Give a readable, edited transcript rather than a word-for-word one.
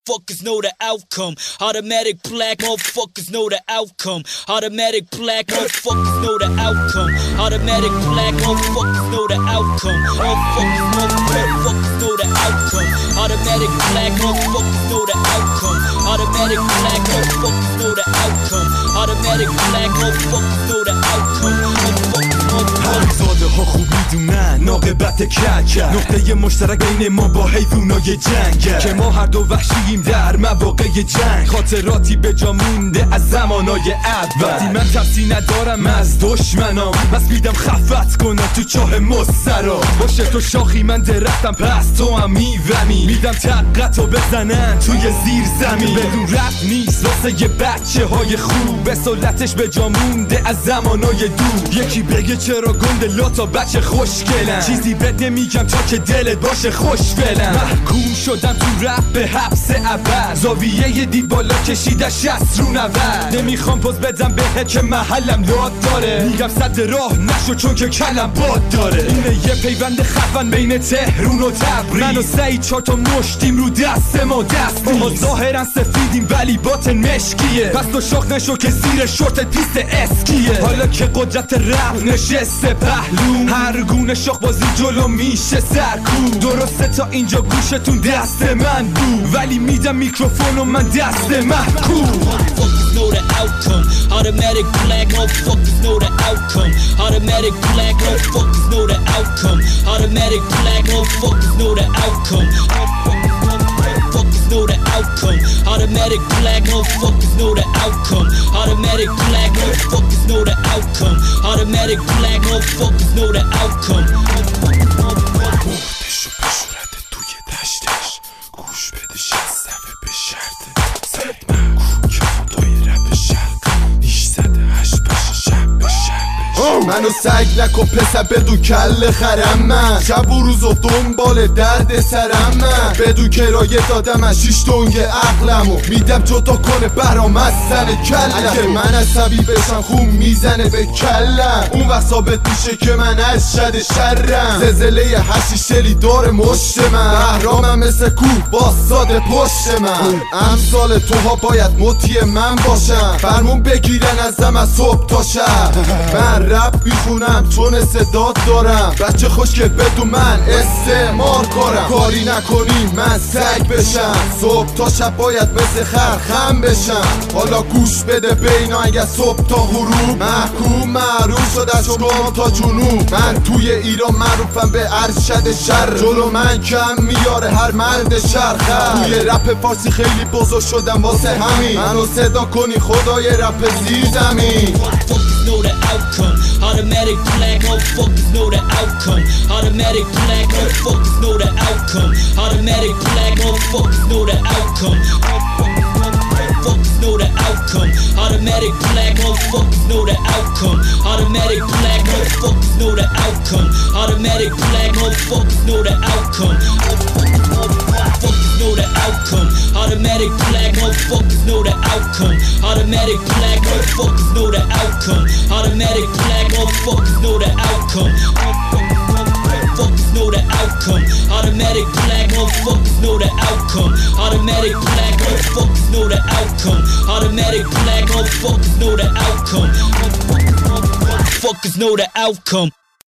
Motherfuckers know the outcome. Automatic black motherfuckers know the outcome. Automatic black motherfuckers know the outcome. Automatic black motherfuckers know the outcome. Motherfuckers know the outcome. Automatic black motherfuckers know the outcome. Automatic black motherfuckers know the outcome. Automatic black motherfuckers know the outcome. همزاده ها خوب میدونن ناقبت کک نقطه مشترک بین ما با حیوانای جنگ که ما هر دو وحشییم در مواقع جنگ خاطراتی به جا مونده از زمانای اول وقتی من ترسی ندارم از دشمنام بس میدم خفت کنم تو چاه مسترا باشه تو شاخی من درختم پس تو هم میومی میدم تقتو بزنن توی زیر زمین بدون رفت نیست واسه یه بچه های خوب به سلطش به جا مونده از زمانای دور یکی بگه چرا گنده لاتا بچه خوشگلم چیزی بد نمیگم تا که دلت باشه خوشفلم محکوم شدم تو رپ به حبس ابد زاویه دید بالا کشیده 60 رو 90 نمیخوام پوز بدم بهت که محلم لاد داره میگم صد راه نشو چون که کلم باد داره اینه یه پیوند خفن بین تهرون و تبریز من و سعید 4 تا مشتیم رو دست ما دست ما ظاهرا سفیدیم ولی باطن مشکیه پس تو شاخ نشو که زیر شورتت پیست اسکیه حالا که قدرت رپ نشسته پهلو هر گونه شاخ بازی جلو میشه سرکوب درسته تا اینجا گوشتون دست من بود ولی میدم میکروفون و من دست محکوم Motherfuckers know the outcome. Automatic black motherfuckers know the outcome. Automatic black motherfuckers know the outcome. Automatic black motherfuckers know the outcome. Motherfuckers know the outcome. Automatic black motherfuckers know the outcome. Automatic black motherfuckers know the outcome. Automatic black motherfuckers know the outcome. مردش و بشورده توی دشتش گوش بده 60 دفعه به شرطه سعید محکوم که خدای رپ شرق نیش زده 8 باشه شب به شب منو سگ نکن پسر بدون کل خرم من شب و روز و دنبال درد سرم من بدون کرایه دادم از 6 دنگ عقلمو میدم جدا کنه برام از سن کلم اگه من عصبی بشم خون میزنه به کلم اون وقت ثابت میشه که من از شد شرم زلزله حشیشلی داره مشت من بهرامم مثل کوه باستاده پشت من امثال توها باید مطیع من باشم فرمون بگیرن ازم از صبح تا شب من رپ میخونم چون استعداد دارم بچه خوش که بدون من استعمار کارم کاری نکنی من سگ بشم صبح تا شب باید مثل خر خم بشم حالا گوش بده بینا اگه صبح تا غروب محکوم معروف شد از شمال تا جنوب من توی ایران معروفم به ارشد شر جلو من کم میاره هر مرد شرخه توی رپ فارسی خیلی بزرگ شدم واسه همین منو صدا کنی خدای رپ زیر زمین Know the outcome. Automatic black motherfuckers know the outcome. Automatic black motherfuckers know the outcome. Automatic black motherfuckers know the outcome. Motherfuckers know the outcome. Automatic black motherfuckers know the outcome. Automatic black motherfuckers know the outcome. Automatic black motherfuckers know the outcome. Motherfuckers know the outcome. Automatic black motherfuckers know the outcome. Automatic black motherfuckers know the outcome. Automatic black motherfuckers know the outcome. Motherfuckers know the outcome. Automatic black motherfuckers know the outcome. Automatic black motherfuckers know the outcome. Automatic black motherfuckers know the outcome. Motherfuckers know the outcome.